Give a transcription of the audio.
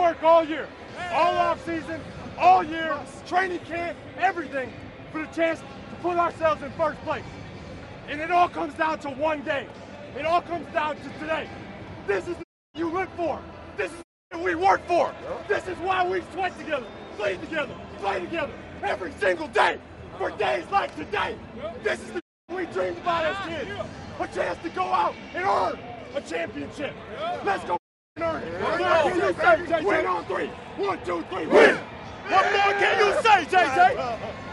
work all year, all off season, all year, training camp, everything for the chance to put ourselves in first place. And it all comes down to one game. It all comes down to today. This is the you live for. This is the we work for. This is why we sweat together, bleed together, play together every single day for days like today. This is the we dreamed about as kids. A chance to go out and earn a championship. Let's go earn it. What more can you say, JJ? Win on three. 1, 2, 3, win. What more can you say, JJ?